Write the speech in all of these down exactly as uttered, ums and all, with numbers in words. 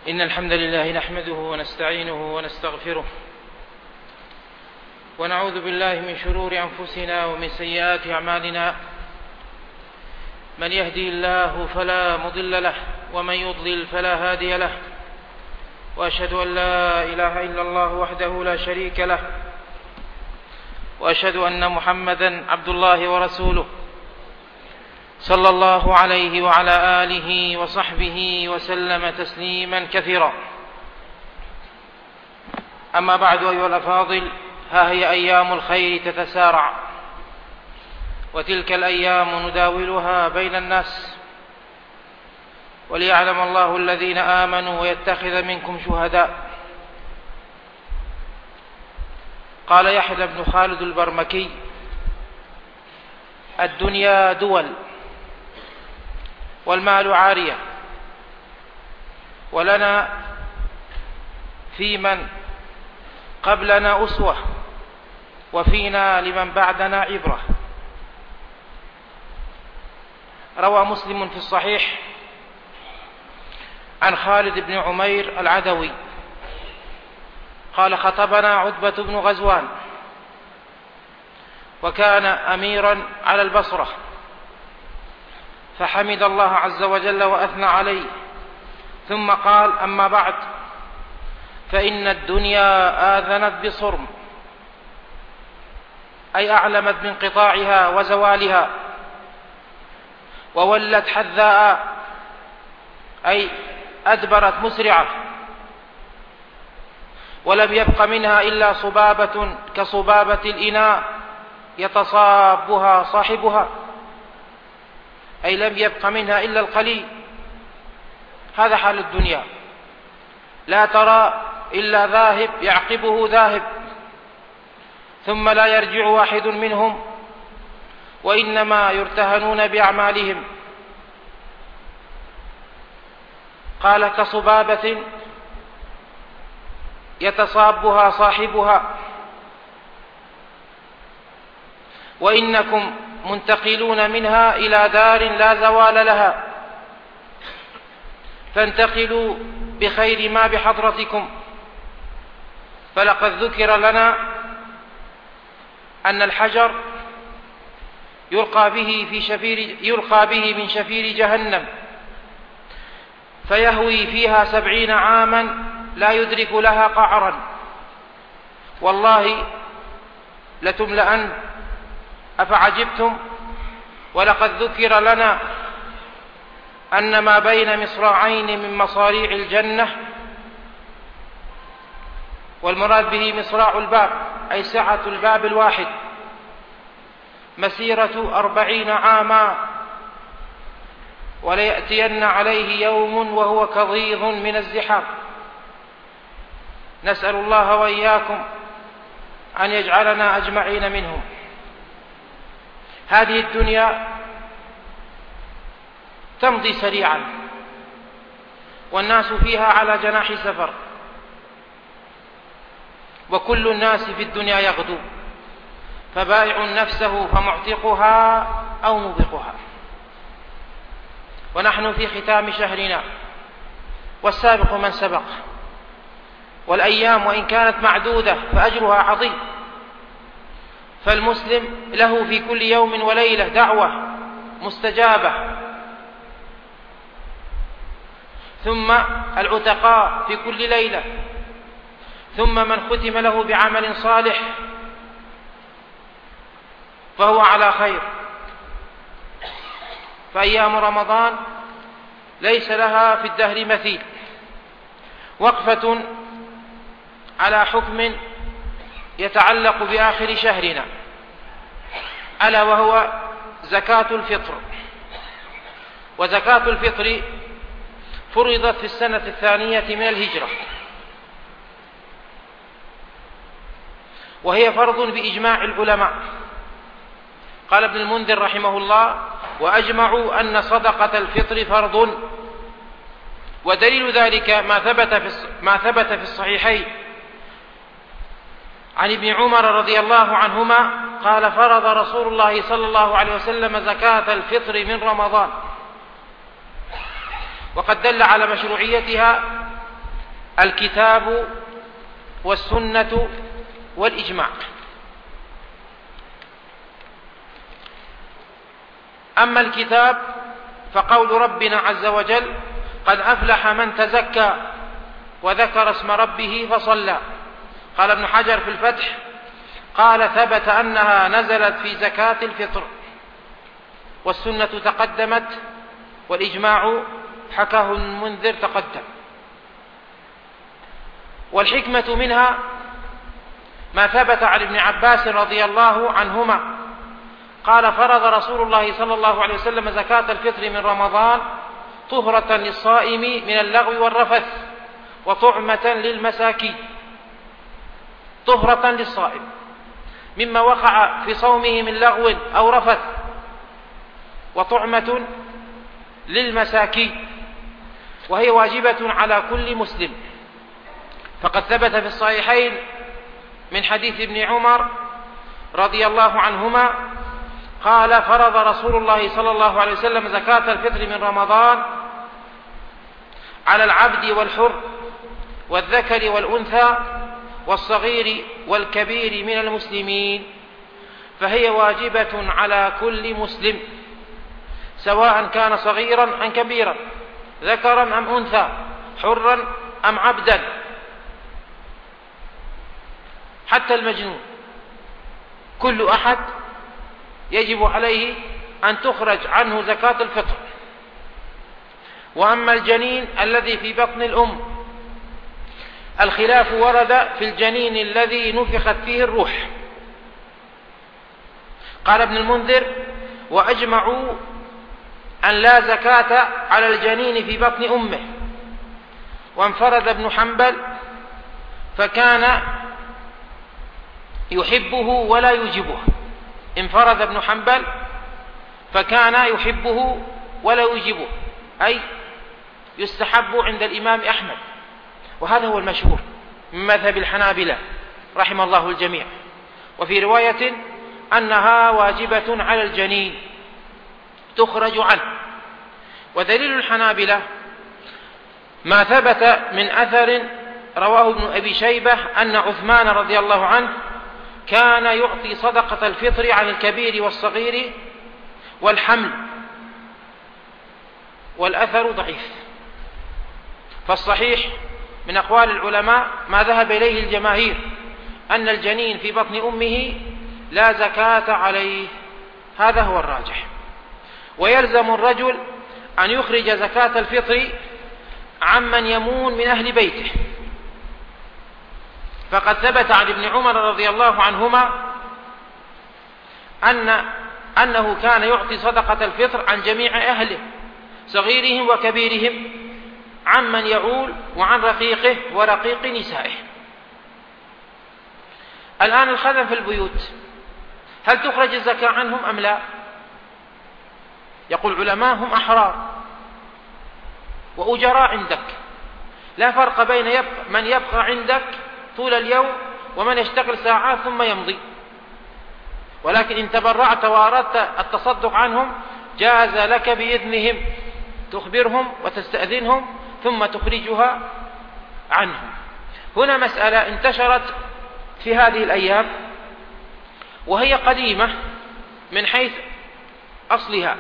إن الحمد لله نحمده ونستعينه ونستغفره ونعوذ بالله من شرور أنفسنا ومن سيئات أعمالنا. من يهدي الله فلا مضل له ومن يضلل فلا هادي له، وأشهد أن لا إله إلا الله وحده لا شريك له، وأشهد أن محمدا عبد الله ورسوله صلى الله عليه وعلى آله وصحبه وسلم تسليما كثيرا. أما بعد أيها الأفاضل، ها هي أيام الخير تتسارع، وتلك الأيام نداولها بين الناس، وليعلم الله الذين آمنوا ويتخذ منكم شهداء. قال يحيى بن خالد البرمكي: الدنيا دول، والمال عارية، ولنا في من قبلنا أسوة، وفينا لمن بعدنا عبرة. روى مسلم في الصحيح عن خالد بن عمير العدوي قال: خطبنا عتبة بن غزوان، وكان أميرا على البصرة، فحمد الله عز وجل وأثنى عليه، ثم قال: أما بعد، فإن الدنيا آذنت بصرم، أي أعلمت بانقطاعها وزوالها، وولت حذاء، أي أدبرت مسرعة، ولم يبق منها إلا صبابة كصبابة الإناء يتصابها صاحبها، أي لم يبق منها إلا القليل. هذا حال الدنيا، لا ترى إلا ذاهب يعقبه ذاهب، ثم لا يرجع واحد منهم، وإنما يرتهنون بأعمالهم. قال: كصبابة يتصابها صاحبها، وإنكم منتقلون منها إلى دار لا زوال لها، فانتقلوا بخير ما بحضرتكم. فلقد ذكر لنا أن الحجر يلقى به في شفير يلقى به من شفير جهنم، فيهوي فيها سبعين عاما لا يدرك لها قعرا، والله لتملأن. أفعجبتم؟ ولقد ذكر لنا أن ما بين مصراعين من مصاريع الجنة، والمراد به مصراع الباب أي سعة الباب الواحد، مسيرة أربعين عاما، وليأتين عليه يوم وهو كظيظ من الزحام. نسأل الله وإياكم أن يجعلنا أجمعين منهم. هذه الدنيا تمضي سريعا، والناس فيها على جناح سفر، وكل الناس في الدنيا يغدو، فبائع نفسه فمعتقها أو موبقها. ونحن في ختام شهرنا، والسابق من سبق، والأيام وإن كانت معدودة فأجرها عظيم، فالمسلم له في كل يوم وليلة دعوة مستجابة، ثم العتقاء في كل ليلة، ثم من ختم له بعمل صالح فهو على خير. فأيام رمضان ليس لها في الدهر مثيل. وقفة على حكم يتعلق بآخر شهرنا، ألا وهو زكاة الفطر. وزكاة الفطر فرضت في السنة الثانية من الهجرة، وهي فرض بإجماع العلماء. قال ابن المنذر رحمه الله: وأجمعوا أن صدقة الفطر فرض. ودليل ذلك ما ثبت في ما ثبت في الصحيحين عن ابن عمر رضي الله عنهما قال: فرض رسول الله صلى الله عليه وسلم زكاة الفطر من رمضان. وقد دل على مشروعيتها الكتاب والسنة والإجماع. أما الكتاب فقول ربنا عز وجل: قد أفلح من تزكى وذكر اسم ربه فصلى. قال ابن حجر في الفتح: قال ثبت أنها نزلت في زكاة الفطر، والسنة تقدمت، والإجماع حكاه المنذر تقدم. والحكمة منها ما ثبت عن ابن عباس رضي الله عنهما قال: فرض رسول الله صلى الله عليه وسلم زكاة الفطر من رمضان طهرة للصائم من اللغو والرفث وطعمة للمساكين. طهرة للصائم مما وقع في صومه من لغو أو رفث، وطعمة للمساكين، وهي واجبة على كل مسلم. فقد ثبت في الصحيحين من حديث ابن عمر رضي الله عنهما قال: فرض رسول الله صلى الله عليه وسلم زكاة الفطر من رمضان على العبد والحر والذكر والأنثى والصغير والكبير من المسلمين، فهي واجبة على كل مسلم سواء كان صغيرا أم كبيرا، ذكرا أم أنثى، حرا أم عبدا، حتى المجنون. كل أحد يجب عليه أن تخرج عنه زكاة الفطر. وأما الجنين الذي في بطن الأم، الخلاف ورد في الجنين الذي نفخت فيه الروح. قال ابن المنذر: وأجمعوا أن لا زكاة على الجنين في بطن أمه. وانفرد ابن حنبل فكان يحبه ولا يوجبه. انفرد ابن حنبل فكان يحبه ولا يوجبه، أي يستحب عند الإمام أحمد، وهذا هو المشهور من مذهب الحنابلة رحم الله الجميع. وفي رواية أنها واجبة على الجنين تخرج عنه. ودليل الحنابلة ما ثبت من أثر رواه ابن أبي شيبة أن عثمان رضي الله عنه كان يعطي صدقة الفطر عن الكبير والصغير والحمل، والأثر ضعيف. فالصحيح من أقوال العلماء ما ذهب إليه الجماهير أن الجنين في بطن أمه لا زكاة عليه، هذا هو الراجح. ويلزم الرجل أن يخرج زكاة الفطر عمن يمون من أهل بيته. فقد ثبت عن ابن عمر رضي الله عنهما أن أنه كان يعطي صدقة الفطر عن جميع أهله صغيرهم وكبيرهم، عمن يعول وعن رقيقه ورقيق نسائه. الآن الخدم في البيوت، هل تخرج الزكاة عنهم أم لا؟ يقول العلماء: هم أحرار وأجراء عندك، لا فرق بين يبقى من يبقى عندك طول اليوم ومن يشتغل ساعات ثم يمضي. ولكن إن تبرعت وأردت التصدق عنهم جاز لك بإذنهم، تخبرهم وتستأذنهم ثم تخرجها عنهم. هنا مسألة انتشرت في هذه الأيام وهي قديمة من حيث أصلها،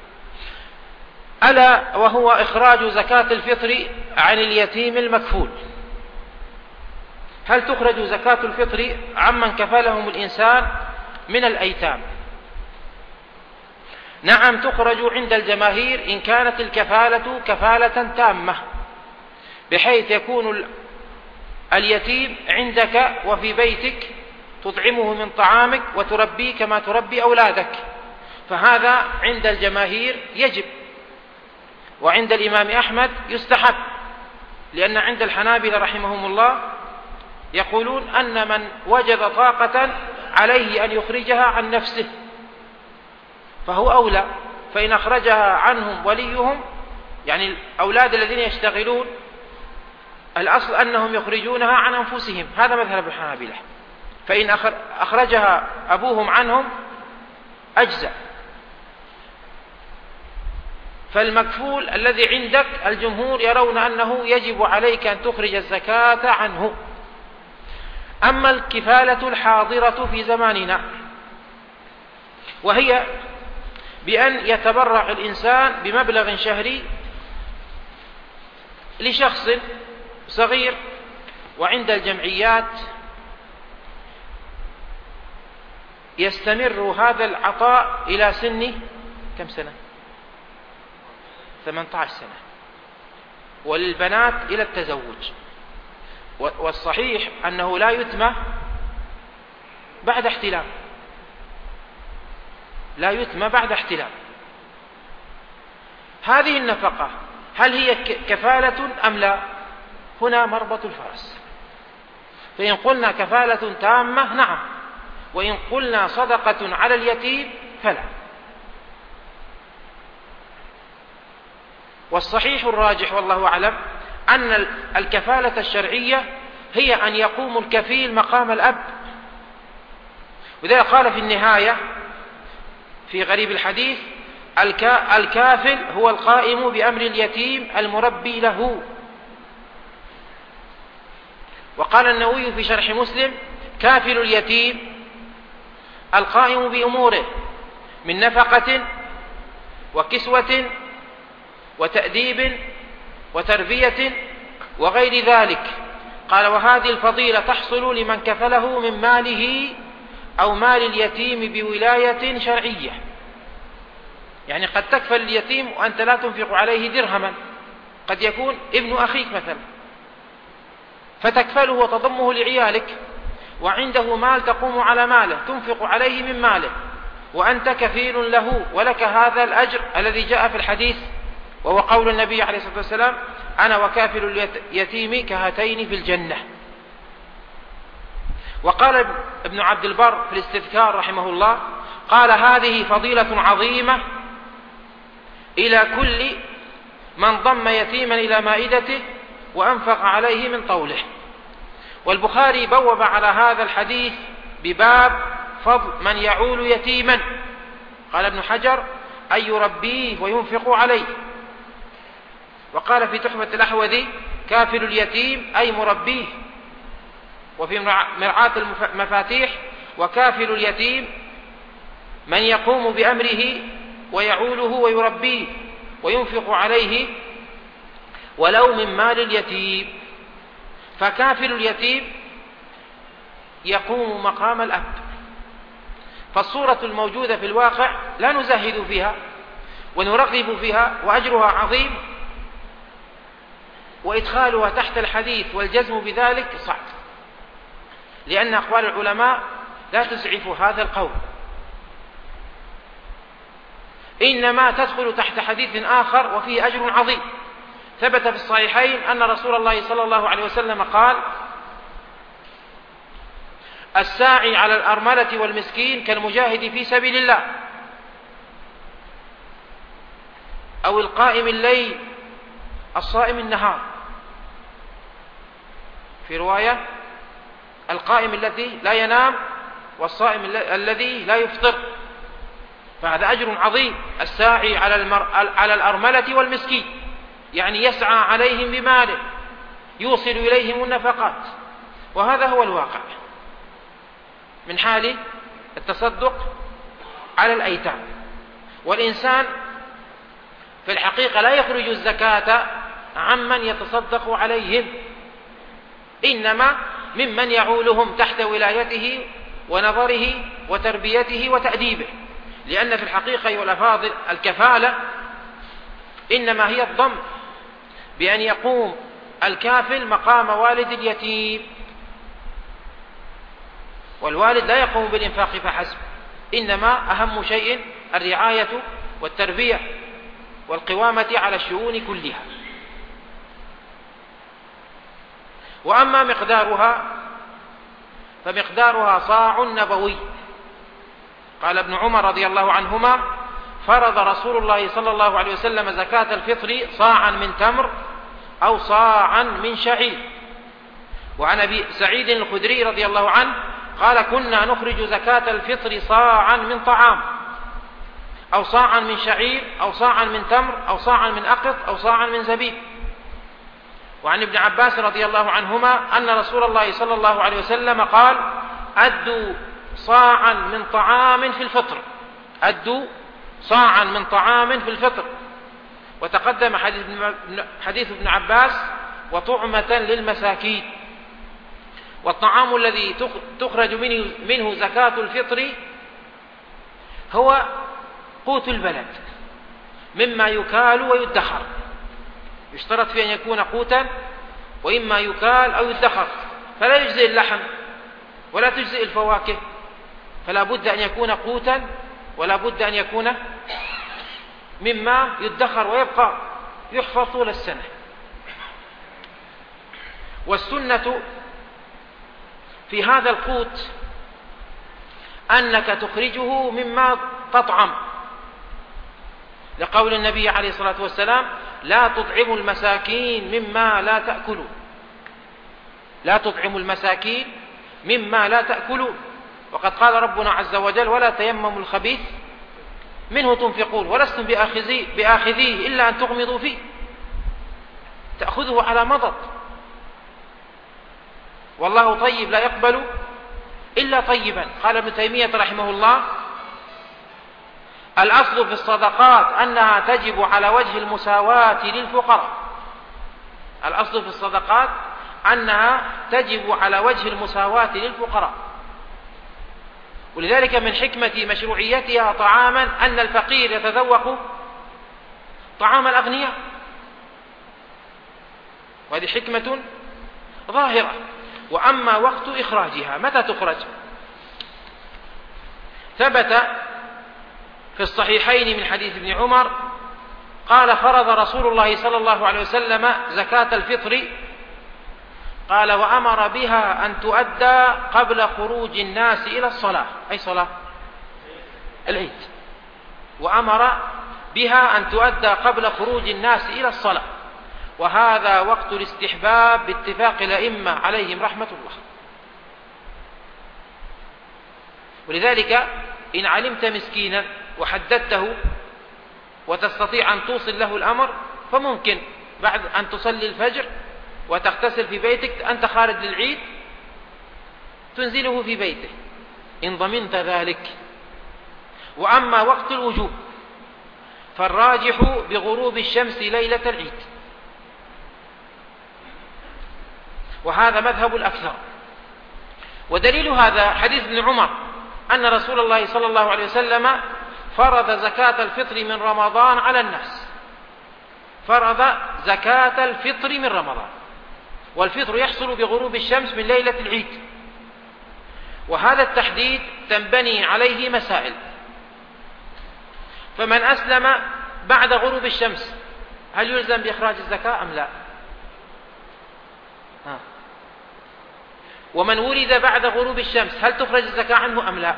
ألا وهو إخراج زكاة الفطر عن اليتيم المكفول. هل تخرج زكاة الفطر عمن كفلهم الإنسان من الأيتام؟ نعم، تخرج عند الجماهير إن كانت الكفالة كفالة تامة، بحيث يكون اليتيم عندك وفي بيتك، تطعمه من طعامك وتربيه كما تربي أولادك، فهذا عند الجماهير يجب. وعند الإمام أحمد يستحب، لأن عند الحنابلة رحمهم الله يقولون أن من وجد طاقة عليه أن يخرجها عن نفسه فهو أولى، فإن أخرجها عنهم وليهم، يعني الأولاد الذين يشتغلون، الأصل أنهم يخرجونها عن أنفسهم، هذا مذهب الحنابلة. فإن أخرجها أبوهم عنهم أجزأ. فالمكفول الذي عندك الجمهور يرون أنه يجب عليك أن تخرج الزكاة عنه. أما الكفالة الحاضرة في زماننا وهي بأن يتبرع الإنسان بمبلغ شهري لشخص صغير، وعند الجمعيات يستمر هذا العطاء إلى سن كم سنة؟ ثمانية عشر سنة، وللبنات إلى التزوج. والصحيح أنه لا يتم بعد احتلام، لا يتم بعد احتلام. هذه النفقة هل هي كفالة أم لا؟ هنا مربط الفرس. فإن قلنا كفالة تامة نعم، وإن قلنا صدقة على اليتيم فلا. والصحيح الراجح والله أعلم أن الكفالة الشرعية هي أن يقوم الكفيل مقام الأب. وذلك قال في النهاية في غريب الحديث: الكافل هو القائم بأمر اليتيم المربي له. وقال النووي في شرح مسلم: كافل اليتيم القائم بأموره من نفقة وكسوة وتأديب وتربية وغير ذلك. قال: وهذه الفضيلة تحصل لمن كفله من ماله أو مال اليتيم بولاية شرعية. يعني قد تكفل اليتيم وأنت لا تنفق عليه درهما، قد يكون ابن أخيك مثلا، فتكفله وتضمه لعيالك، وعنده مال تقوم على ماله تنفق عليه من ماله، وأنت كفيل له ولك هذا الأجر الذي جاء في الحديث، وهو قول النبي عليه الصلاة والسلام: أنا وكافل اليتيم كهاتين في الجنة. وقال ابن عبد البر في الاستذكار رحمه الله: قال: هذه فضيلة عظيمة إلى كل من ضم يتيما إلى مائدته وأنفق عليه من طوله. والبخاري بوب على هذا الحديث بباب فضل من يعول يتيما. قال ابن حجر: أن يربيه وينفق عليه. وقال في تحفة الأحوذي: كافل اليتيم أي مربيه. وفي مرعاة المفاتيح: وكافل اليتيم من يقوم بأمره ويعوله ويربيه وينفق عليه ولو من مال اليتيم. فكافل اليتيم يقوم مقام الأب. فالصورة الموجودة في الواقع لا نزهد فيها ونرغب فيها، وأجرها عظيم، وإدخالها تحت الحديث والجزم بذلك صعب، لأن أقوال العلماء لا تسعف هذا القول، إنما تدخل تحت حديث آخر وفيه أجر عظيم. ثبت في الصحيحين أن رسول الله صلى الله عليه وسلم قال: الساعي على الأرملة والمسكين كالمجاهد في سبيل الله، أو القائم الليل الصائم النهار. في رواية: القائم الذي لا ينام والصائم الذي لا يفطر. فهذا أجر عظيم. الساعي على, المر... على الأرملة والمسكين يعني يسعى عليهم بماله، يوصل إليهم النفقات. وهذا هو الواقع من حال التصدق على الأيتام. والإنسان في الحقيقة لا يخرج الزكاة عمن يتصدق عليهم، إنما ممن يعولهم تحت ولايته ونظره وتربيته وتأديبه. لأن في الحقيقة أيها الأفاضل الكفالة إنما هي الضم، بأن يقوم الكافل مقام والد اليتيم. والوالد لا يقوم بالإنفاق فحسب، إنما أهم شيء الرعاية والتربية والقوامة على الشؤون كلها. وأما مقدارها فمقدارها صاع نبوي. قال ابن عمر رضي الله عنهما: فرض رسول الله صلى الله عليه وسلم زكاة الفطر صاعا من تمر أو صاعا من شعير. وعن أبي سعيد الخدري رضي الله عنه قال: كنا نخرج زكاة الفطر صاعا من طعام أو صاعا من شعير أو صاعا من تمر أو صاعا من أقط أو صاعا من زبيب. وعن ابن عباس رضي الله عنهما أن رسول الله صلى الله عليه وسلم قال: أدوا صاعا من طعام في الفطر، أدوا صاعا من طعام في الفطر. وتقدم حديث ابن عباس: وطعمة للمساكين. والطعام الذي تخرج منه, منه زكاة الفطر هو قوت البلد مما يكال ويدخر، يشترط في أن يكون قوتا وإما يكال أو يدخر، فلا يجزئ اللحم ولا تجزئ الفواكه، فلا بد أن يكون قوتا ولا بد أن يكون مما يدخر ويبقى يحفظ طول السنة. والسنة في هذا القوت أنك تخرجه مما تطعم، لقول النبي عليه الصلاة والسلام: لا تطعموا المساكين مما لا تأكلون، لا تطعموا المساكين مما لا تأكلون. وقد قال ربنا عز وجل: ولا تيمموا الخبيث منه تنفقون ولستم بآخذيه, بآخذيه إلا أن تغمضوا فيه، تأخذه على مضض. والله طيب لا يقبل إلا طيبا. قال ابن تيمية رحمه الله: الأصل في الصدقات أنها تجب على وجه المساواة للفقراء. الأصل في الصدقات أنها تجب على وجه المساواة للفقراء. ولذلك من حكمة مشروعيتها طعاما أن الفقير يتذوق طعام الأغنياء، وهذه حكمة ظاهرة. وأما وقت إخراجها، متى تخرج؟ ثبت في الصحيحين من حديث ابن عمر قال: فرض رسول الله صلى الله عليه وسلم زكاة الفطر، قال: وأمر بها أن تؤدى قبل خروج الناس إلى الصلاة. أي صلاة؟ العيد. وأمر بها أن تؤدى قبل خروج الناس إلى الصلاة، وهذا وقت الاستحباب باتفاق الأئمة عليهم رحمة الله. ولذلك إن علمت مسكينا وحددته وتستطيع أن توصل له الأمر، فممكن بعد أن تصلي الفجر وتغتسل في بيتك أنت خارج للعيد تنزله في بيته إن ضمنت ذلك. وأما وقت الوجوب فالراجح بغروب الشمس ليلة العيد، وهذا مذهب الأكثر. ودليل هذا حديث ابن عمر أن رسول الله صلى الله عليه وسلم فرض زكاة الفطر من رمضان على الناس، فرض زكاة الفطر من رمضان، والفطر يحصل بغروب الشمس من ليلة العيد. وهذا التحديد تنبني عليه مسائل. فمن أسلم بعد غروب الشمس هل يلزم بإخراج الزكاة أم لا؟ ها. ومن ولد بعد غروب الشمس هل تخرج الزكاة عنه أم لا؟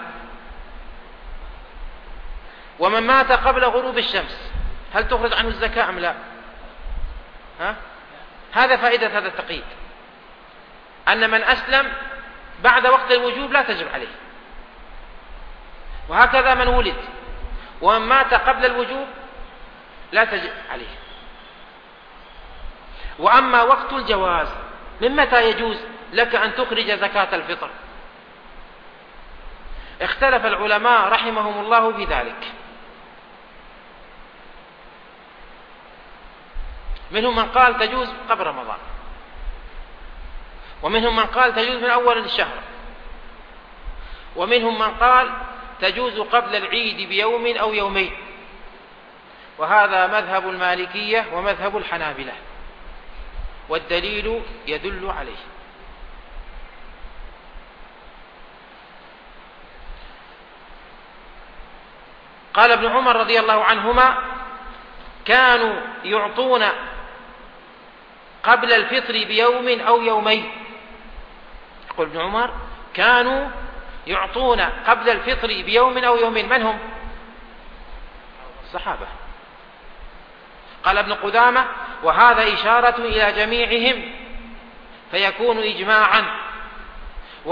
ومن مات قبل غروب الشمس هل تخرج عنه الزكاة أم لا؟ ها؟ هذا فائدة هذا التقييد، أن من أسلم بعد وقت الوجوب لا تجب عليه، وهكذا من ولد. ومن مات قبل الوجوب لا تجب عليه. وأما وقت الجواز، من متى يجوز لك أن تخرج زكاة الفطر؟ اختلف العلماء رحمهم الله في ذلك. منهم من قال تجوز قبل رمضان، ومنهم من قال تجوز من أول الشهر، ومنهم من قال تجوز قبل العيد بيوم أو يومين. وهذا مذهب المالكية ومذهب الحنابلة، والدليل يدل عليه. قال ابن عمر رضي الله عنهما: كانوا يعطون قبل الفطر بيوم أو يومين. يقول ابن عمر: كانوا يعطون قبل الفطر بيوم أو يومين. من هم؟ الصحابة. قال ابن قدامة: وهذا إشارة إلى جميعهم فيكون إجماعا،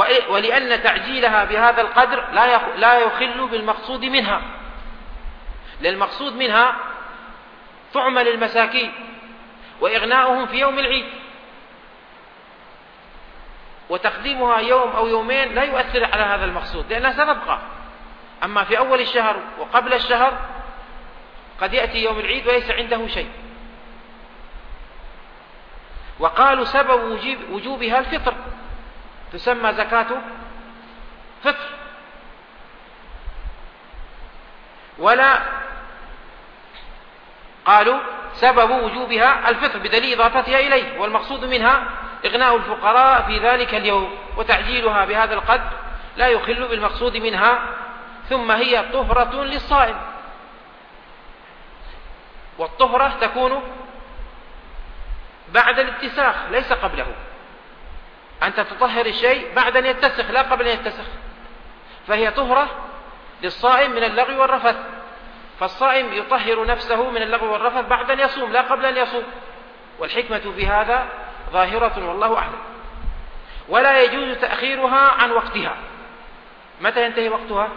ولأن تعجيلها بهذا القدر لا يخل بالمقصود منها، للمقصود منها طعمة للمساكين وإغناؤهم في يوم العيد، وتقديمها يوم أو يومين لا يؤثر على هذا المقصود لأنها ستبقى. أما في أول الشهر وقبل الشهر قد يأتي يوم العيد وليس عنده شيء. وقالوا سبب وجوبها الفطر، تسمى زكاة فطر، ولا قالوا سبب وجوبها الفطر بدليل إضافتها إليه، والمقصود منها إغناء الفقراء في ذلك اليوم، وتعجيلها بهذا القدر لا يخل بالمقصود منها. ثم هي طهرة للصائم، والطهرة تكون بعد الاتساخ ليس قبله. أنت تطهر الشيء بعد أن يتسخ لا قبل أن يتسخ، فهي طهرة للصائم من اللغو والرفث. فالصائم يطهر نفسه من اللغو والرفث بعد أن يصوم لا قبل أن يصوم، والحكمة في هذا ظاهرة والله أعلم. ولا يجوز تأخيرها عن وقتها. متى ينتهي وقتها؟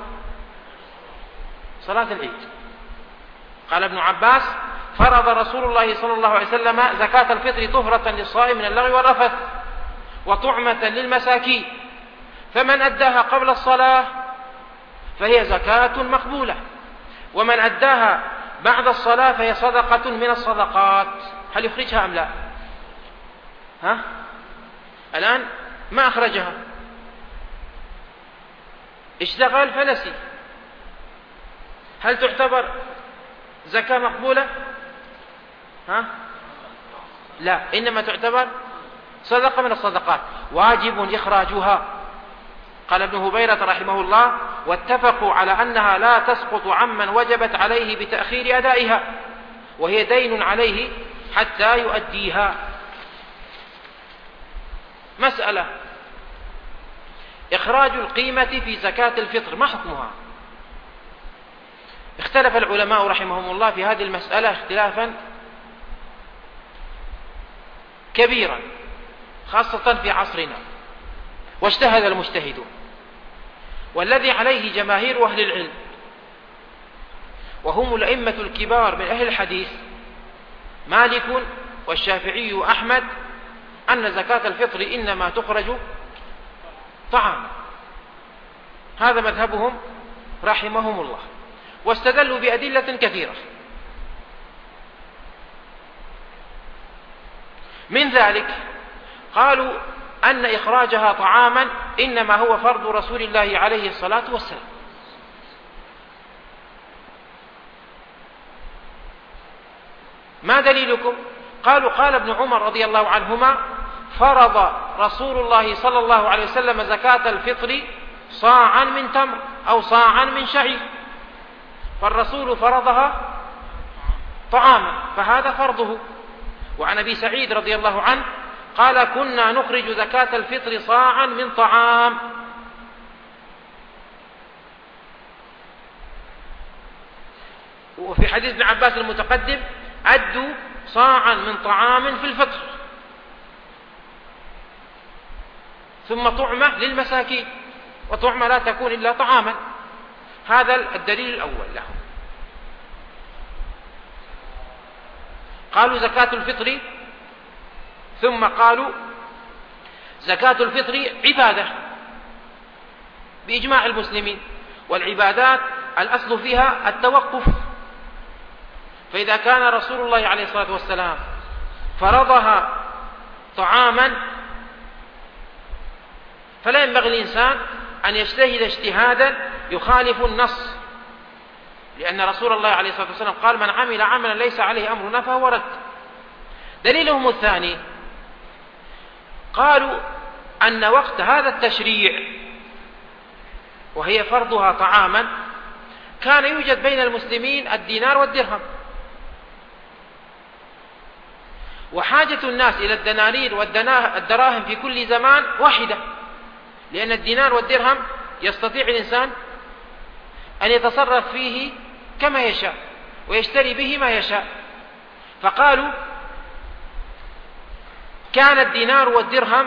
صلاة العيد. قال ابن عباس: فرض رسول الله صلى الله عليه وسلم زكاة الفطر طهرة للصائم من اللغو والرفث وطعمة للمساكين، فمن أداها قبل الصلاة فهي زكاة مقبولة، ومن أداها بعد الصلاة فهي صدقة من الصدقات. هل يخرجها أم لا؟ ها؟ الآن ما أخرجها، اشتغل فنسي، هل تعتبر زكاة مقبولة؟ ها؟ لا، إنما تعتبر صدقة من الصدقات، واجب إخراجها. قال ابن هبيرة رحمه الله: واتفقوا على أنها لا تسقط عمن وجبت عليه بتأخير أدائها، وهي دين عليه حتى يؤديها. مسألة: إخراج القيمة في زكاة الفطر ما حكمها؟ اختلف العلماء رحمهم الله في هذه المسألة اختلافا كبيرا خاصة في عصرنا، واجتهد المجتهدون، والذي عليه جماهير أهل العلم وهم الأئمة الكبار من أهل الحديث مالك والشافعي وأحمد أن زكاة الفطر إنما تخرج طعاما. هذا مذهبهم رحمهم الله، واستدلوا بأدلة كثيرة. من ذلك قالوا أن إخراجها طعاما إنما هو فرض رسول الله عليه الصلاة والسلام. ما دليلكم؟ قالوا: قال ابن عمر رضي الله عنهما: فرض رسول الله صلى الله عليه وسلم زكاة الفطر صاعا من تمر أو صاعا من شعير، فالرسول فرضها طعاما فهذا فرضه. وعن أبي سعيد رضي الله عنه قال: كنا نخرج زكاة الفطر صاعا من طعام. وفي حديث ابن عباس المتقدم: أدوا صاعا من طعام في الفطر، ثم طعمة للمساكين، وطعمة لا تكون إلا طعاما. هذا الدليل الأول لهم. قالوا زكاة الفطر، ثم قالوا زكاة الفطر عبادة بإجماع المسلمين، والعبادات الأصل فيها التوقف، فإذا كان رسول الله عليه الصلاة والسلام فرضها طعاما فلا ينبغي الإنسان أن يجتهد اجتهادا يخالف النص، لأن رسول الله عليه الصلاة والسلام قال: من عمل عملا ليس عليه أمرنا فهو رد. دليلهم الثاني قالوا أن وقت هذا التشريع وهي فرضها طعاما كان يوجد بين المسلمين الدينار والدرهم، وحاجة الناس إلى الدنانير والدراهم في كل زمان واحدة، لأن الدينار والدرهم يستطيع الإنسان أن يتصرف فيه كما يشاء ويشتري به ما يشاء. فقالوا كان الدينار والدرهم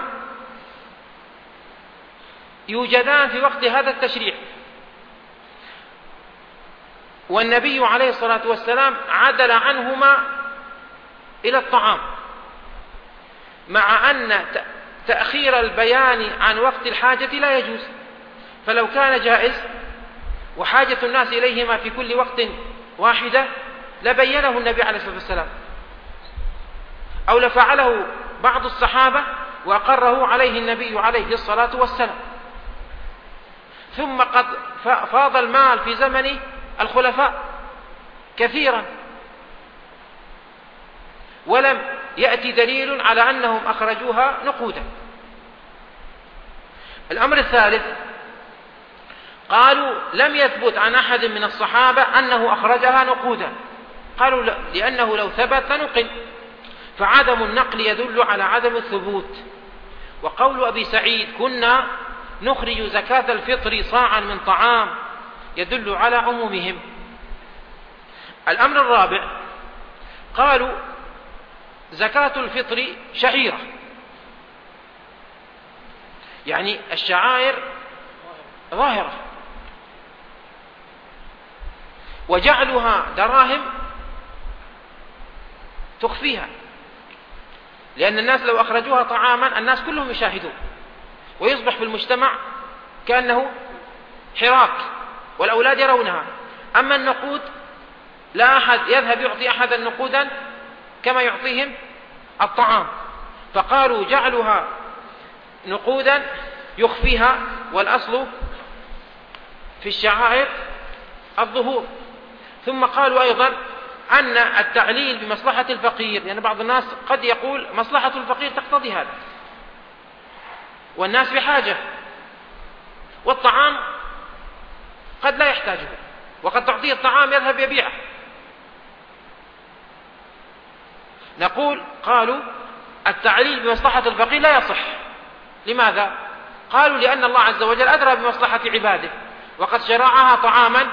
يوجدان في وقت هذا التشريع، والنبي عليه الصلاة والسلام عدل عنهما إلى الطعام، مع أن تأخير البيان عن وقت الحاجة لا يجوز، فلو كان جائز وحاجة الناس إليهما في كل وقت واحدة لبينه النبي عليه الصلاة والسلام، أو لفعله بعض الصحابة وأقره عليه النبي عليه الصلاة والسلام. ثم قد فاض المال في زمن الخلفاء كثيرا، ولم يأتي دليل على أنهم أخرجوها نقودا. الأمر الثالث، قالوا لم يثبت عن أحد من الصحابة أنه أخرجها نقودا، قالوا لأنه لو ثبت لنقل، فعدم النقل يدل على عدم الثبوت. وقول أبي سعيد كنا نخرج زكاة الفطر صاعا من طعام يدل على عمومهم. الأمر الرابع، قالوا زكاة الفطر شعيرة، يعني الشعائر ظاهرة، وجعلها دراهم تخفيها، لأن الناس لو أخرجوها طعاما الناس كلهم يشاهدون ويصبح في المجتمع كأنه حراك والأولاد يرونها. أما النقود لا أحد يذهب يعطي أحدا نقودا كما يعطيهم الطعام، فقالوا جعلها نقودا يخفيها، والأصل في الشعائر الظهور. ثم قالوا أيضا أن التعليل بمصلحة الفقير، لأن يعني بعض الناس قد يقول مصلحة الفقير تقتضي هذا، والناس بحاجة، والطعام قد لا يحتاجه، وقد تعطيه الطعام يذهب يبيعه. نقول قالوا التعليل بمصلحة الفقير لا يصح. لماذا؟ قالوا لأن الله عز وجل أدرى بمصلحة عباده، وقد شرعها طعاما،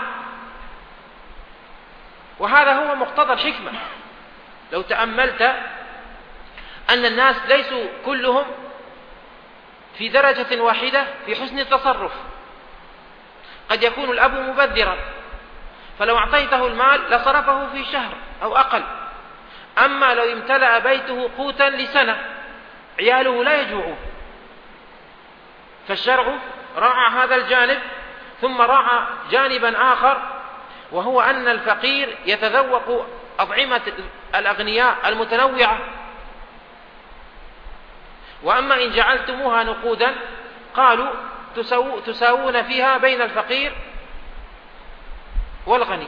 وهذا هو مقتضى الحكمة. لو تأملت أن الناس ليسوا كلهم في درجة واحدة في حسن التصرف، قد يكون الأب مبذرا فلو أعطيته المال لصرفه في شهر أو أقل، أما لو امتلأ بيته قوتا لسنة عياله لا يجوعون. فالشرع راعى هذا الجانب، ثم راعى جانبا آخر، وهو أن الفقير يتذوق أطعمة الأغنياء المتنوعة. وأما إن جعلتموها نقودا قالوا تساو تساوون فيها بين الفقير والغني،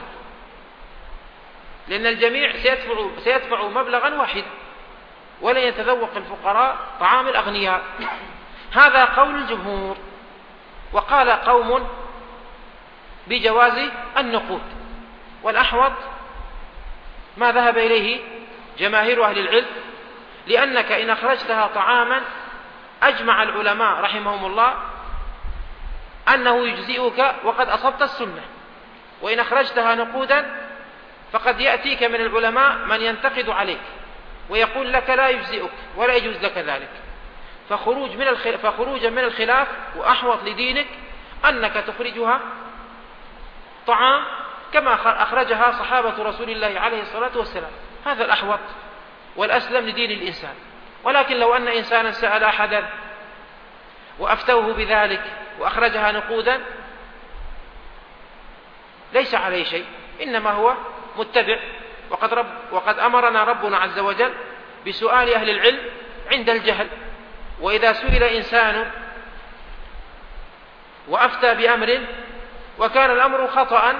لأن الجميع سيدفع, سيدفع مبلغا واحد، ولن يتذوق الفقراء طعام الأغنياء. هذا قول الجمهور. وقال قوم بجواز النقود، والأحوط ما ذهب إليه جماهير أهل العلم، لأنك إن أخرجتها طعاما أجمع العلماء رحمهم الله أنه يجزئك وقد أصبت السنة، وإن أخرجتها نقودا فقد يأتيك من العلماء من ينتقد عليك ويقول لك لا يجزئك ولا يجوز لك ذلك. فخروج من الخلاف فخروجا من الخلاف وأحوط لدينك أنك تخرجها طعام كما أخرجها صحابة رسول الله عليه الصلاة والسلام، هذا الأحوط والأسلم لدين الإنسان. ولكن لو أن إنسانا سأل أحدا وأفتوه بذلك وأخرجها نقودا ليس عليه شيء، إنما هو متبع. وقد, رب وقد أمرنا ربنا عز وجل بسؤال أهل العلم عند الجهل، وإذا سئل إنسان وأفتى بأمر وكان الأمر خطأ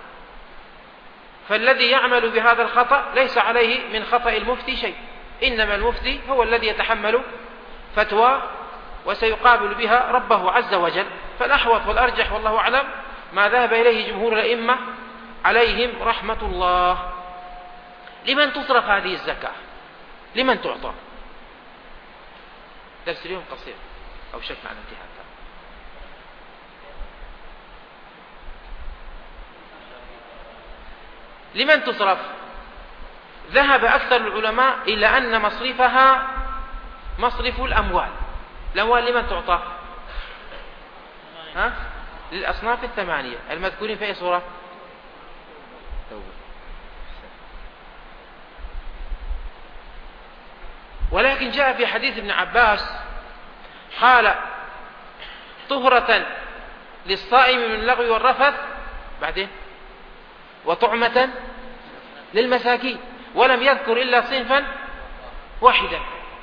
فالذي يعمل بهذا الخطأ ليس عليه من خطأ المفتي شيء، إنما المفتي هو الذي يتحمل فتوى وسيقابل بها ربه عز وجل. فالأحوط والأرجح والله أعلم ما ذهب إليه جمهور الأئمة عليهم رحمة الله. لمن تصرف هذه الزكاة؟ لمن تعطى؟ درس اليوم قصير أو شك على انتهاء. لمن تصرف؟ ذهب أكثر العلماء إلى أن مصرفها مصرف الأموال. الأموال لمن تعطى؟ ها؟ للأصناف الثمانية المذكورين في أي سورة؟ ولكن جاء في حديث ابن عباس قال طهرة للصائم من اللغو والرفث بعدين وطعمة للمساكين، ولم يذكر إلا صنفا واحدا،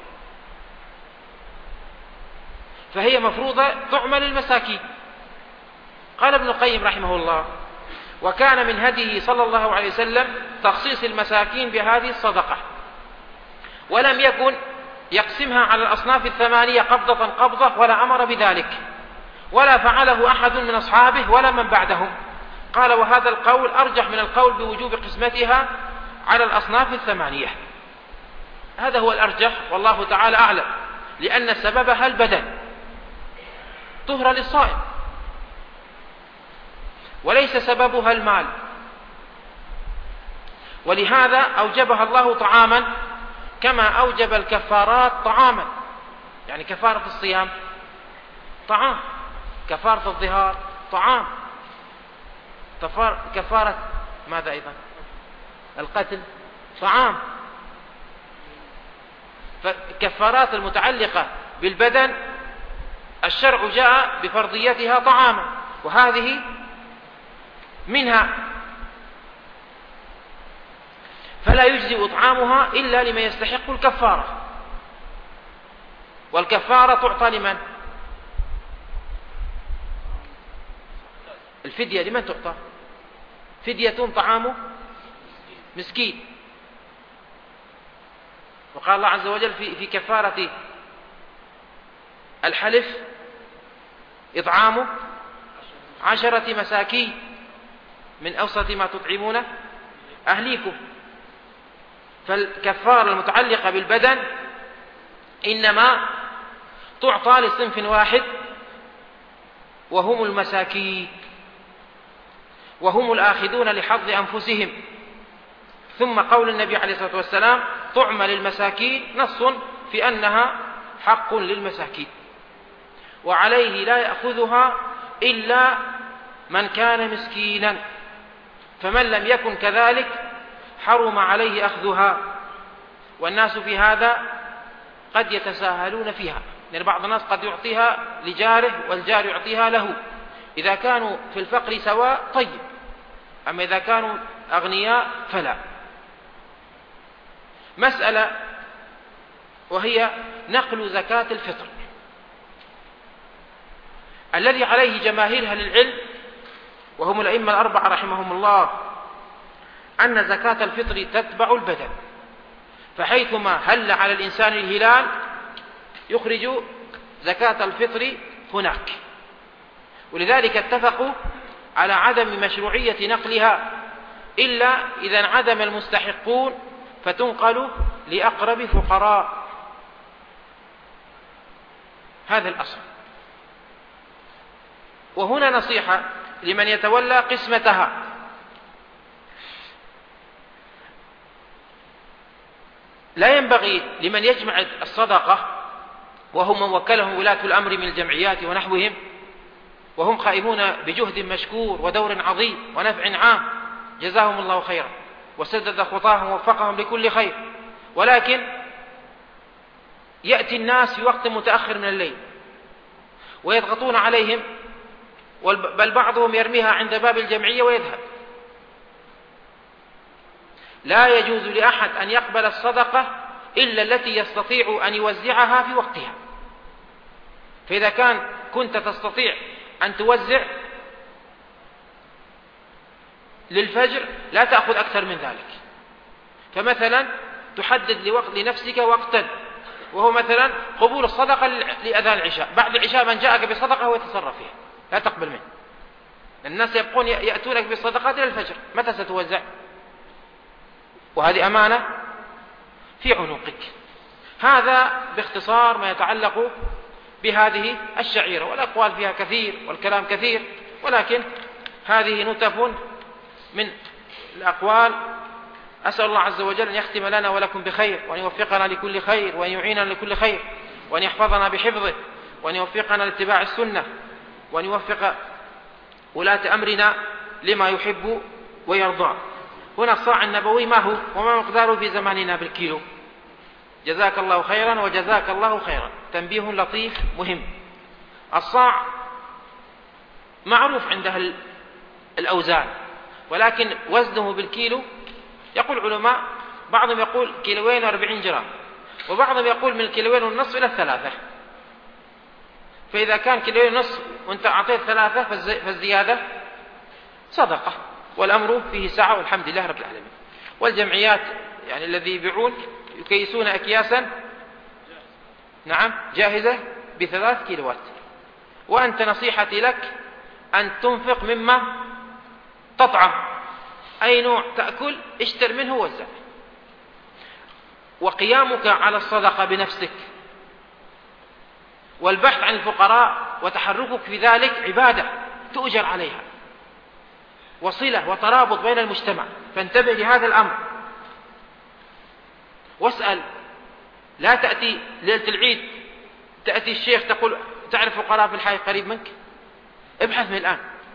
فهي مفروضة طعمة للمساكين. قال ابن القيم رحمه الله: وكان من هديه صلى الله عليه وسلم تخصيص المساكين بهذه الصدقة، ولم يكن يقسمها على الأصناف الثمانية قبضة قبضة، ولا أمر بذلك، ولا فعله أحد من أصحابه ولا من بعدهم. قال: وهذا القول أرجح من القول بوجوب قسمتها على الأصناف الثمانية. هذا هو الأرجح والله تعالى أعلم، لأن سببها البدن، طهرة للصائم، وليس سببها المال، ولهذا أوجبها الله طعاما كما أوجب الكفارات طعاما. يعني كفارة الصيام طعام، كفارة الظهار طعام، كفارة ماذا أيضا؟ القتل طعام. فالكفارات المتعلقة بالبدن الشرع جاء بفرضيتها طعاما، وهذه منها، فلا يجزئ إطعامها إلا لمن يستحق الكفارة. والكفارة تعطى لمن؟ الفدية لمن تعطى؟ فدية طعام مسكين. وقال الله عز وجل في في كفارة الحلف: إطعام عشرة مساكين من أوسط ما تطعمون أهليكم. فالكفارة المتعلقة بالبدن إنما تعطى لصنف واحد، وهم المساكين، وهم الآخذون لحظ أنفسهم. ثم قول النبي عليه الصلاة والسلام: طعم للمساكين، نص في أنها حق للمساكين، وعليه لا يأخذها إلا من كان مسكينا، فمن لم يكن كذلك حرم عليه أخذها. والناس في هذا قد يتساهلون فيها، لأن بعض الناس قد يعطيها لجاره والجار يعطيها له، إذا كانوا في الفقر سواء طيب، أما إذا كانوا أغنياء فلا. مسألة وهي نقل زكاة الفطر، الذي عليه جماهير أهل العلم وهم الأئمة الأربعة رحمهم الله أن زكاة الفطر تتبع البدن، فحيثما هل على الإنسان الهلال يخرج زكاة الفطر هناك. ولذلك اتفقوا على عدم مشروعية نقلها إلا إذا انعدم المستحقون فتنقل لأقرب فقراء. هذا الأصل. وهنا نصيحة لمن يتولى قسمتها: لا ينبغي لمن يجمع الصدقة وهم من وكلهم ولاة الأمر من الجمعيات ونحوهم، وهم قائمون بجهد مشكور ودور عظيم ونفع عام، جزاهم الله خيرا وسدد خطاهم ووفقهم لكل خير، ولكن يأتي الناس في وقت متأخر من الليل ويضغطون عليهم، بل بعضهم يرميها عند باب الجمعية ويذهب. لا يجوز لأحد أن يقبل الصدقة إلا التي يستطيع أن يوزعها في وقتها. فإذا كان كنت تستطيع أن توزع للفجر لا تأخذ أكثر من ذلك، فمثلا تحدد لوقت لنفسك وقتا، وهو مثلا قبول الصدقة لأذان العشاء، بعد العشاء من جاءك بصدقة هو يتصرف فيها، لا تقبل منه. الناس يبقون يأتونك بالصدقات إلى الفجر، متى ستوزع؟ وهذه أمانة في عنقك. هذا باختصار ما يتعلق بهذه الشعيرة، والأقوال فيها كثير والكلام كثير، ولكن هذه نتف من الأقوال. أسأل الله عز وجل أن يختم لنا ولكم بخير، وأن يوفقنا لكل خير، وأن يعيننا لكل خير، وأن يحفظنا بحفظه، وأن يوفقنا لاتباع السنة، وأن يوفق ولاة أمرنا لما يحب ويرضى. هنا الصاع النبوي ما هو وما مقداره في زماننا بالكيلو؟ جزاك الله خيرا وجزاك الله خيرا. تنبيه لطيف مهم. الصاع معروف عند أهل الأوزان، ولكن وزنه بالكيلو يقول العلماء بعضهم يقول كيلوين وأربعين جرام، وبعضهم يقول من الكيلوين والنصف إلى الثلاثة. فإذا كان كيلوين ونصف وأنت أعطيت ثلاثة فالزيادة صدقة، والأمر فيه سعة والحمد لله رب العالمين. والجمعيات يعني الذي يبيعون يكيسون أكياسا نعم جاهزة بثلاث كيلوات. وأنت نصيحتي لك أن تنفق مما تطعم، أي نوع تأكل اشتر منه وزع. وقيامك على الصدقة بنفسك والبحث عن الفقراء وتحركك في ذلك عبادة تؤجر عليها، وصلة وترابط بين المجتمع. فانتبه لهذا الأمر واسأل. لا تأتي ليلة العيد تأتي الشيخ تقول تعرف فقراء في الحي قريب منك؟ ابحث من الآن.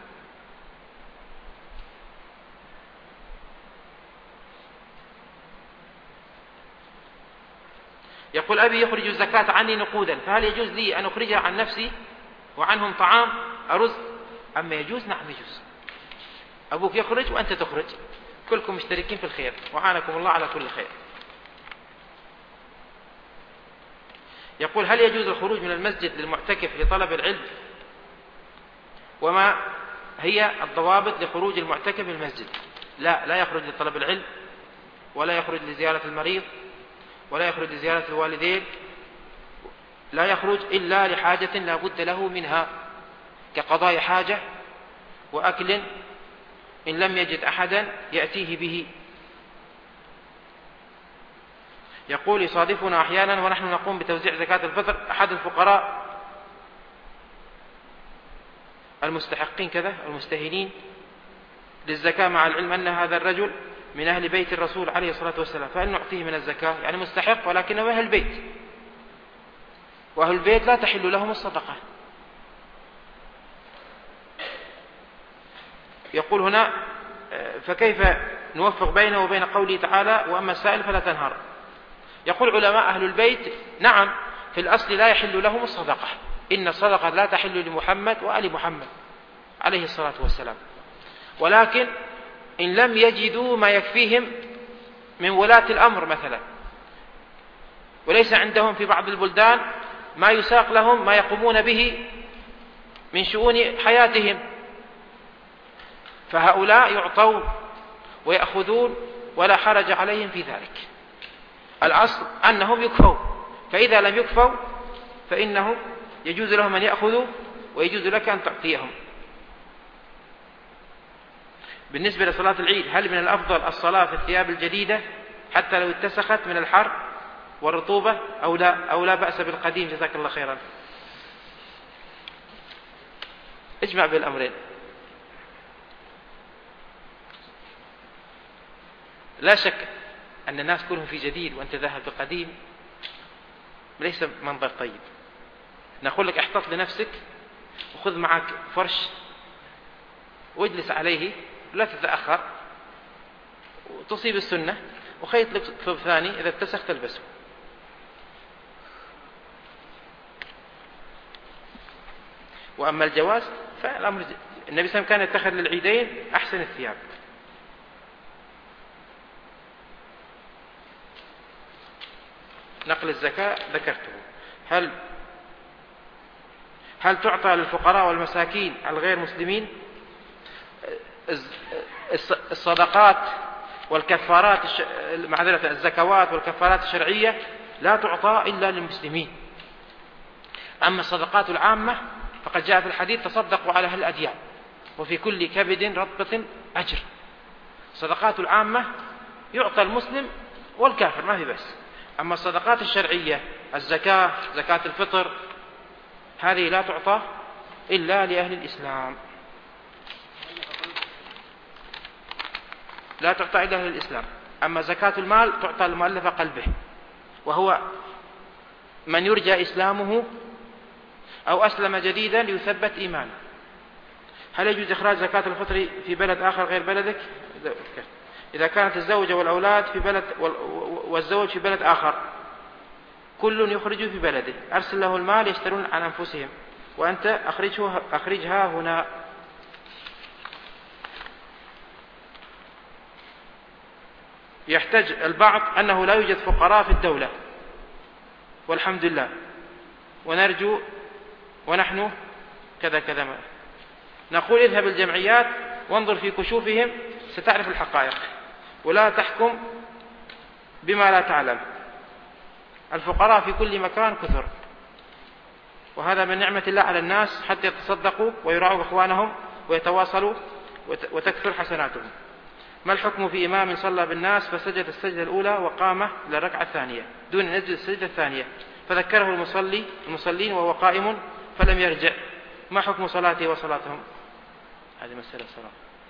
يقول أبي يخرج الزكاة عني نقودا، فهل يجوز لي أن أخرجها عن نفسي وعنهم طعام أرز؟ أما يجوز نعم يجوز. أبوك يخرج وأنت تخرج، كلكم مشتركين في الخير، وعانكم الله على كل خير. يقول هل يجوز الخروج من المسجد للمعتكف لطلب العلم؟ وما هي الضوابط لخروج المعتكف من المسجد؟ لا لا يخرج لطلب العلم، ولا يخرج لزيارة المريض، ولا يخرج لزيارة الوالدين. لا يخرج إلا لحاجة لا بد له منها، كقضاء حاجة وأكل إن لم يجد أحدا يأتيه به. يقول يصادفنا أحيانا ونحن نقوم بتوزيع زكاة الفطر أحد الفقراء المستحقين كذا المستهينين للزكاة، مع العلم أن هذا الرجل من أهل بيت الرسول عليه الصلاة والسلام، فهل نعطيه من الزكاة؟ يعني مستحق ولكنه أهل البيت، وأهل البيت لا تحل لهم الصدقة. يقول هنا فكيف نوفق بينه وبين قوله تعالى وأما السائل فلا تنهر؟ يقول علماء أهل البيت نعم في الأصل لا يحل لهم الصدقة، إن الصدقة لا تحل لمحمد وآل محمد عليه الصلاة والسلام، ولكن إن لم يجدوا ما يكفيهم من ولاة الأمر مثلا، وليس عندهم في بعض البلدان ما يساق لهم ما يقومون به من شؤون حياتهم، فهؤلاء يعطون ويأخذون ولا حرج عليهم في ذلك. الأصل أنهم يكفوا، فإذا لم يكفوا فإنه يجوز لهم أن يأخذوا ويجوز لك أن تعطيهم. بالنسبة لصلاة العيد هل من الأفضل الصلاة في الثياب الجديدة حتى لو اتسخت من الحر والرطوبة أو لا, أو لا بأس بالقديم؟ جزاك الله خيرا. اجمع بين الأمرين. لا شك أن الناس كلهم في جديد وأنت ذاهب بقديم ليس منظر طيب. نقول لك احتط لنفسك وخذ معك فرش واجلس عليه، لا تتأخر وتصيب السنة، وخيط لك ثوب ثاني إذا اتسخ تلبسه. وأما الجواز فالأمر النبي صلى الله عليه وسلم كان يتخذ للعيدين أحسن الثياب. نقل الزكاة ذكرته. هل هل تعطى للفقراء والمساكين الغير مسلمين؟ الصدقات والكفارات معذرة الزكوات والكفارات الشرعية لا تعطى إلا للمسلمين. أما الصدقات العامة فقد جاء في الحديث تصدقوا على أهل الأديان وفي كل كبد رطبة أجر. الصدقات العامة يعطى المسلم والكافر ما في بس. أما الصدقات الشرعية الزكاة زكاة الفطر هذه لا تعطى إلا لأهل الإسلام، لا تعطى إلا لأهل الإسلام. أما زكاة المال تعطى المؤلف قلبه، وهو من يرجى إسلامه أو أسلم جديدا ليثبت إيمانه. هل يجوز إخراج زكاة الفطر في بلد آخر غير بلدك؟ إذا كانت الزوجة والأولاد في بلد والزوج في بلد آخر كل يخرج في بلده، أرسل له المال يشترون عن أنفسهم، وأنت أخرجه أخرجها هنا. يحتج البعض أنه لا يوجد فقراء في الدولة والحمد لله، ونرجو ونحن كذا كذا. نقول اذهب الجمعيات وانظر في كشوفهم ستعرف الحقائق، ولا تحكم بما لا تعلم. الفقراء في كل مكان كثر، وهذا من نعمة الله على الناس حتى يتصدقوا ويراعوا إخوانهم ويتواصلوا وتكثر حسناتهم. ما الحكم في إمام صلى بالناس فسجد السجدة الأولى وقام للركعة الثانية دون أن يسجد السجدة الثانية، فذكره المصلي المصلين وهو قائم فلم يرجع، ما حكم صلاته وصلاتهم؟ هذه مسألة صلاة.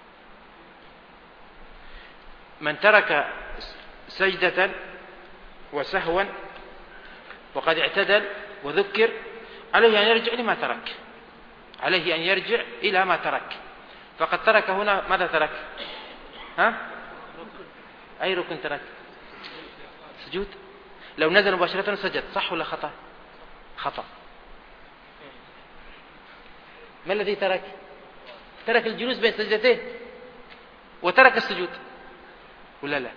من ترك سجدة وسهوا وقد اعتدل وذكر عليه أن يرجع لما ترك، عليه أن يرجع إلى ما ترك. فقد ترك هنا، ماذا ترك؟ ها؟ أي ركن ترك؟ سجود. لو نزل مباشرة سجد، صح ولا خطأ؟ خطأ. ما الذي ترك؟ ترك الجلوس بين سجدتين وترك السجود، ولا لا؟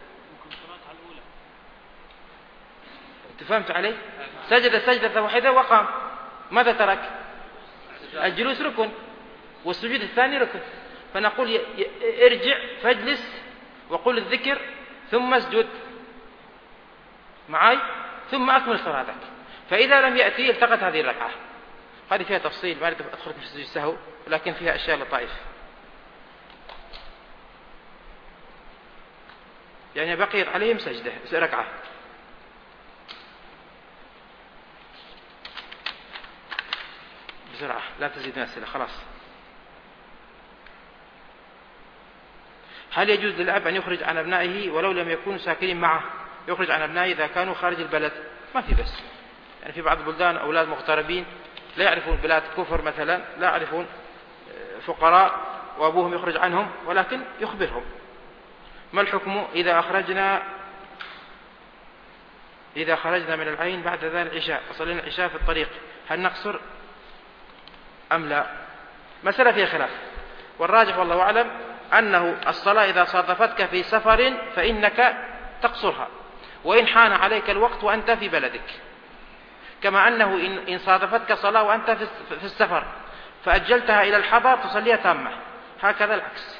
تفهمت علي؟ سجد سجدة واحدة وقام، ماذا ترك؟ الجلوس ركن والسجود الثاني ركن. فنقول ارجع فاجلس وقل الذكر ثم اسجد معي ثم أكمل صلاتك. فإذا لم يأتي التقت هذه الركعة. هذه فيها تفصيل، ما أريد أدخل في سجود السهو، ولكن فيها أشياء لطائف. يعني بقيت عليهم سجدة ركعة. بسرعة لا تزيد أسئلة خلاص. هل يجوز للأب أن يخرج عن أبنائه ولو لم يكونوا ساكنين معه؟ يخرج عن أبنائه إذا كانوا خارج البلد، ما في بس. يعني في بعض البلدان أولاد مغتربين لا يعرفون بلاد كفر مثلا، لا يعرفون فقراء وأبوهم يخرج عنهم، ولكن يخبرهم. ما الحكم إذا أخرجنا إذا خرجنا من العين بعد ذلك العشاء وصلنا العشاء في الطريق، هل نقصر أم لا؟ مسألة فيها خلاف، والراجح والله أعلم أنه الصلاة إذا صادفتك في سفر فإنك تقصرها، وإن حان عليك الوقت وأنت في بلدك، كما أنه إن صادفتك صلاة وأنت في السفر فأجلتها إلى الحضر تصليها تامة، هكذا العكس.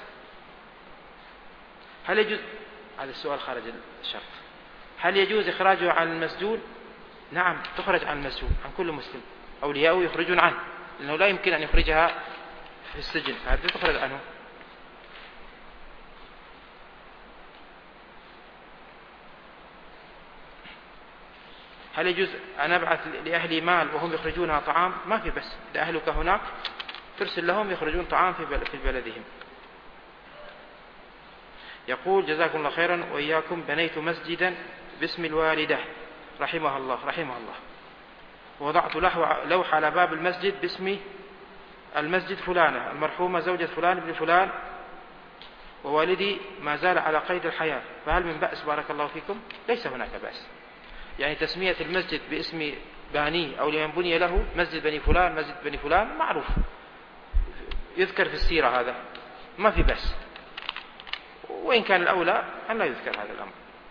هل يجوز، هذا السؤال خارج الشرط، هل يجوز إخراجه عن المسجون؟ نعم، تخرج عن المسجون، عن كل مسلم، أولياءه يخرجون عنه، لأنه لا يمكن أن يخرجها في السجن، فهذه تخرج عنه. هل يجوز أن أبعث لأهلي مال وهم يخرجونها طعام؟ ما في بس، إذا أهلك هناك ترسل لهم يخرجون طعام في بلدهم. يقول جزاكم الله خيرا وإياكم، بنيت مسجدا باسم الوالدة رحمها الله رحمها الله ووضعت لوحة على باب المسجد باسم المسجد فلانة المرحومة زوجة فلان ابن فلان، ووالدي ما زال على قيد الحياة، فهل من بأس؟ بارك الله فيكم. ليس هناك بأس، يعني تسمية المسجد باسم باني أو لمن بني له، مسجد بني فلان مسجد بني فلان معروف يذكر في السيرة، هذا ما في بأس، وإن كان الأولى أن لا يذكر هذا الأمر.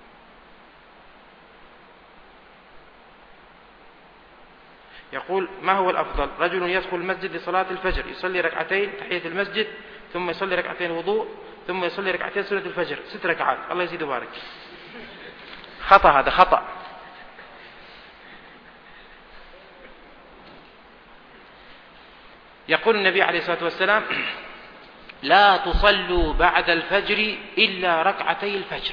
يقول ما هو الأفضل؟ رجل يدخل المسجد لصلاة الفجر يصلي ركعتين تحية المسجد ثم يصلي ركعتين وضوء ثم يصلي ركعتين سنة الفجر، ست ركعات، الله يزيد وبارك. خطأ، هذا خطأ. يقول النبي عليه الصلاة والسلام لا تصلوا بعد الفجر إلا ركعتي الفجر.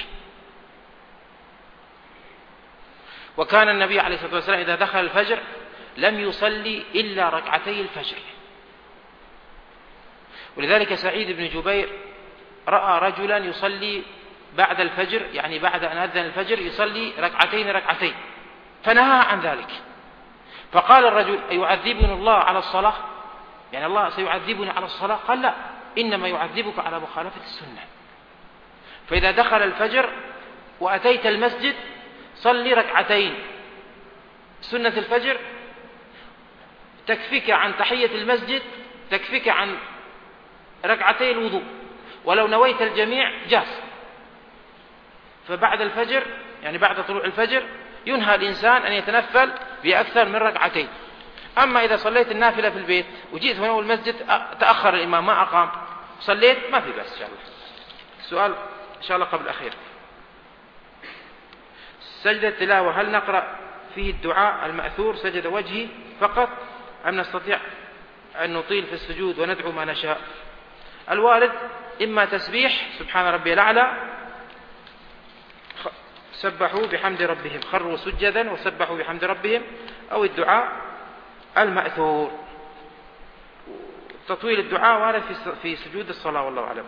وكان النبي عليه الصلاة والسلام إذا دخل الفجر لم يصلي إلا ركعتي الفجر. ولذلك سعيد بن جبير رأى رجلا يصلي بعد الفجر، يعني بعد أن أذن الفجر يصلي ركعتين ركعتين، فنهى عن ذلك. فقال الرجل أيعذبني الله على الصلاة؟ يعني الله سيعذبني على الصلاة؟ قال لا، إنما يعذبك على مخالفة السنة. فإذا دخل الفجر وأتيت المسجد صلي ركعتين سنة الفجر تكفيك عن تحية المسجد، تكفيك عن ركعتي الوضوء، ولو نويت الجميع جاز. فبعد الفجر يعني بعد طلوع الفجر ينهى الإنسان أن يتنفل بأكثر من ركعتين. أما إذا صليت النافلة في البيت وجئت هنا المسجد تأخر الإمام ما أقام صليت ما في بأس إن شاء الله. السؤال إن شاء الله قبل الأخير، سجدة التلاوة هل نقرأ فيه الدعاء المأثور سجد وجهي فقط أم نستطيع أن نطيل في السجود وندعو ما نشاء؟ الوارد إما تسبيح سبحان ربي الأعلى، سبحوا بحمد ربهم، خروا سجدا وسبحوا بحمد ربهم، أو الدعاء المأثور. تطويل الدعاء وارد في سجود الصلاة والله أعلم.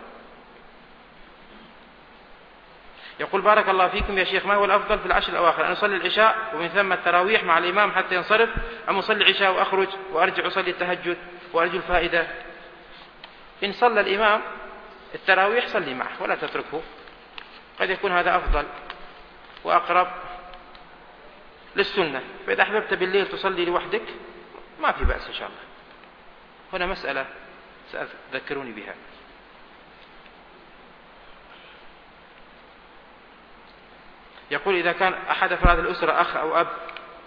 يقول بارك الله فيكم يا شيخ، ما هو الأفضل في العشر الأواخر؟ أن أصلي العشاء ومن ثم التراويح مع الإمام حتى ينصرف، أم أصلي العشاء وأخرج وأرجع أصلي التهجد وأرجو الفائدة؟ إن صلى الإمام التراويح صلي معه ولا تتركه، قد يكون هذا أفضل وأقرب للسنة. فإذا أحببت بالليل تصلي لوحدك ما في بأس إن شاء الله. هنا مسألة سأذكروني بها. يقول إذا كان أحد أفراد الأسرة أخ أو أب،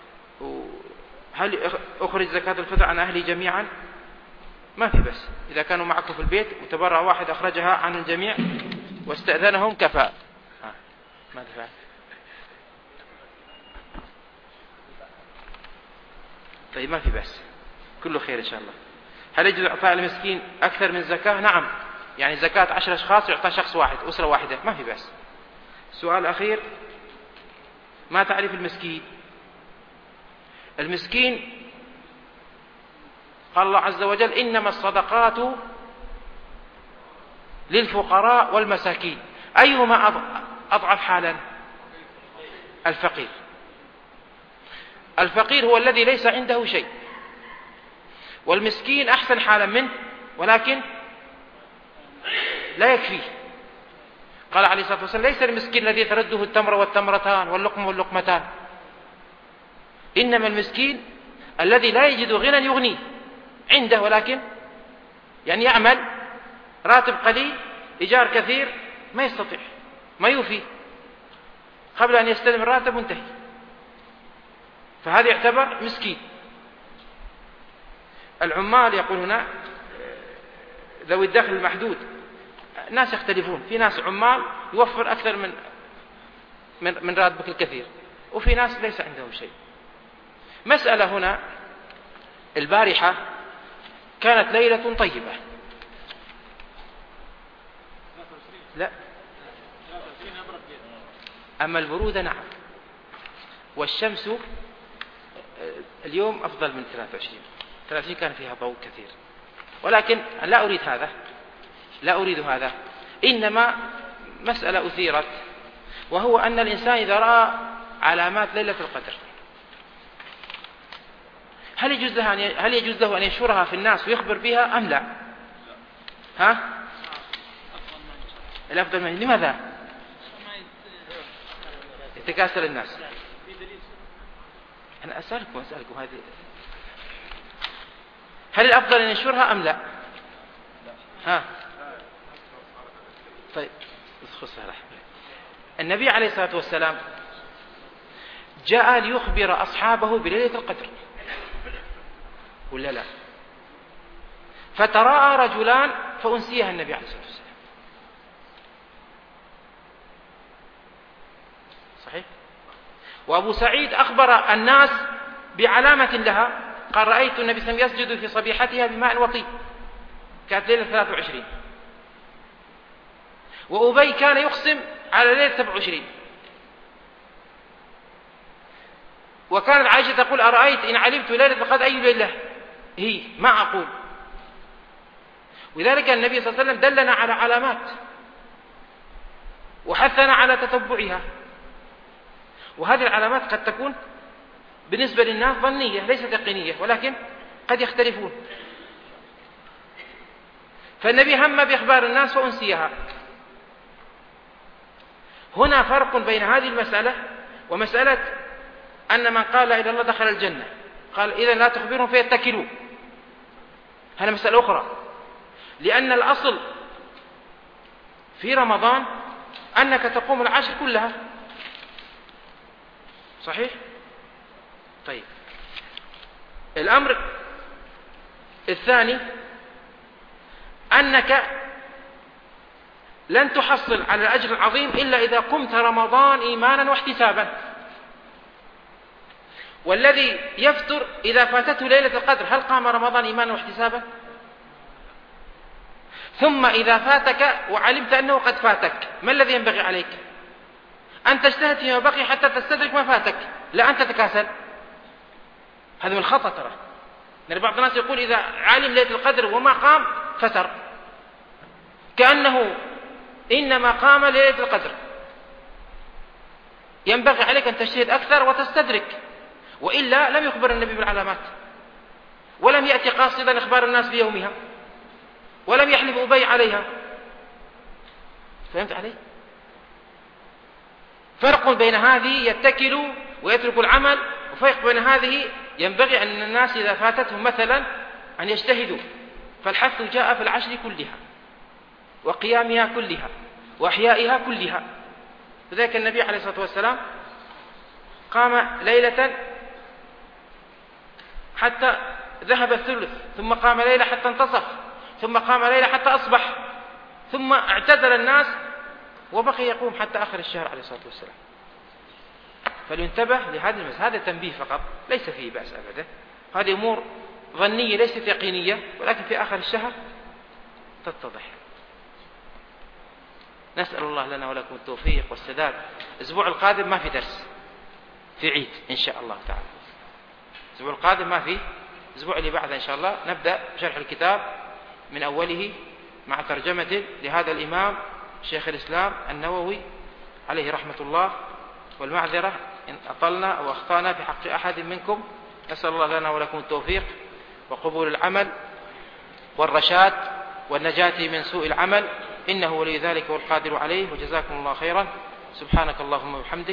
هل أخرج زكاة الفطر عن أهلي جميعا؟ ما في بس، إذا كانوا معكم في البيت وتبرع واحد أخرجها عن الجميع واستأذنهم كفى. ما دفع. طيب ما في بس، كله خير إن شاء الله. هل يجوز إعطاء المسكين أكثر من زكاة؟ نعم، يعني زكاة عشر أشخاص يعطى شخص واحد، أسرة واحدة، ما في بس. سؤال أخير، ما تعرف المسكين؟ المسكين قال الله عز وجل إنما الصدقات للفقراء والمساكين. أيهما أضعف حالا؟ الفقير. الفقير هو الذي ليس عنده شيء، والمسكين أحسن حالا منه ولكن لا يكفيه. قال عليه الصلاة والسلام ليس المسكين الذي ترده التمر والتمرتان واللقم واللقمتان، إنما المسكين الذي لا يجد غنى يغنيه عنده، ولكن يعني يعمل راتب قليل إيجار كثير ما يستطيع، ما يوفي، قبل أن يستلم الراتب منتهي، فهذا يعتبر مسكين. العمال يقول هنا ذوي الدخل المحدود، ناس يختلفون، في ناس عمال يوفر أكثر من من, من راتبك الكثير، وفي ناس ليس عندهم شيء. مسألة هنا، البارحة كانت ليلة طيبة، لا أما البرودة نعم، والشمس اليوم أفضل من ثلاثة وعشرين ثلاثة وعشرين كان فيها ضوء كثير، ولكن لا أريد هذا، لا أريد هذا، إنما مسألة أثيرت، وهو أن الإنسان إذا رأى علامات ليلة القدر هل يجوز له أن هل يجوز له أن ينشرها في الناس ويخبر بها أم لا؟ ها؟ الأفضل من لماذا؟ يتكاسل الناس. أنا أسألكم أسألكم هذه، هل الأفضل أن ينشرها أم لا؟ ها؟ طيب النبي عليه الصلاة والسلام جاء ليخبر أصحابه بليلة القدر ولا لا؟ فتراءى رجلان فأنسيها النبي عليه الصلاة والسلام، صحيح؟ وأبو سعيد أخبر الناس بعلامة لها، قال رأيت النبي صلى الله عليه وسلم يسجد في صبيحتها بماء وطين، كانت ليلة ثلاثة وعشرين. وأبي كان يقسم على ليلة سبعة وعشرين. وكانت عائشة تقول أرأيت إن علمت ليلة فقد أي ليلة هي، ما أقول. ولذلك النبي صلى الله عليه وسلم دلنا على علامات وحثنا على تتبعها، وهذه العلامات قد تكون بالنسبة للناس ظنية ليست يقينية، ولكن قد يختلفون. فالنبي هم بإخبار الناس وأنسيها. هنا فرق بين هذه المسألة ومسألة أن من قال لا إله إلا الله دخل الجنة، قال إذا لا تخبرهم فيتكلوا، هذا مسألة أخرى. لأن الأصل في رمضان أنك تقوم العشر كلها، صحيح؟ طيب، الأمر الثاني أنك لن تحصل على الأجر العظيم إلا إذا قمت رمضان إيمانا واحتسابا. والذي يفطر إذا فاتته ليلة القدر هل قام رمضان إيمانا واحتسابا؟ ثم إذا فاتك وعلمت أنه قد فاتك، ما الذي ينبغي عليك؟ أن تجتهد فيما بقي حتى تستدرك ما فاتك، لا أن تتكاسل. هذا من الخطأ ترى. يعني بعض الناس يقول إذا علم ليلة القدر وما قام فتر، كأنه إنما قام ليلة القدر. ينبغي عليك أن تجتهد أكثر وتستدرك، وإلا لم يخبر النبي بالعلامات، ولم يأتي قاصدا إخبار الناس في يومها، ولم يحلف أبي عليها. فهمت علي؟ فرق بين هذه يتكل ويترك العمل، وفرق بين هذه ينبغي أن الناس إذا فاتتهم مثلا أن يجتهدوا. فالحث جاء في العشر كلها وقيامها كلها وأحيائها كلها. لذلك النبي عليه الصلاة والسلام قام ليلة حتى ذهب الثلث، ثم قام ليلة حتى انتصف، ثم قام ليلة حتى أصبح، ثم اعتزل الناس وبقي يقوم حتى آخر الشهر عليه الصلاة والسلام. فلينتبه لهذا المسألة، هذا تنبيه فقط، ليس فيه بأس أبدا. هذه أمور ظنية ليست يقينية، ولكن في آخر الشهر تتضح. نسأل الله لنا ولكم التوفيق والسداد. الأسبوع القادم ما في درس، في عيد إن شاء الله تعالى. الأسبوع القادم ما في، الأسبوع اللي بعده إن شاء الله نبدأ شرح الكتاب من أوله مع ترجمته لهذا الإمام شيخ الإسلام النووي عليه رحمة الله. والمعذرة إن أطلنا أو أخطأنا في حق أحد منكم، نسأل الله لنا ولكم التوفيق وقبول العمل والرشاد والنجاة من سوء العمل، إنه ولي ذلك والقادر عليه. وجزاكم الله خيرا. سبحانك اللهم وبحمدك.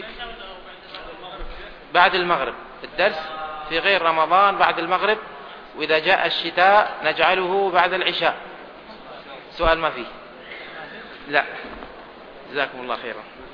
بعد المغرب الدرس في غير رمضان بعد المغرب، وإذا جاء الشتاء نجعله بعد العشاء. سؤال ما فيه؟ لا. جزاكم الله خيرا.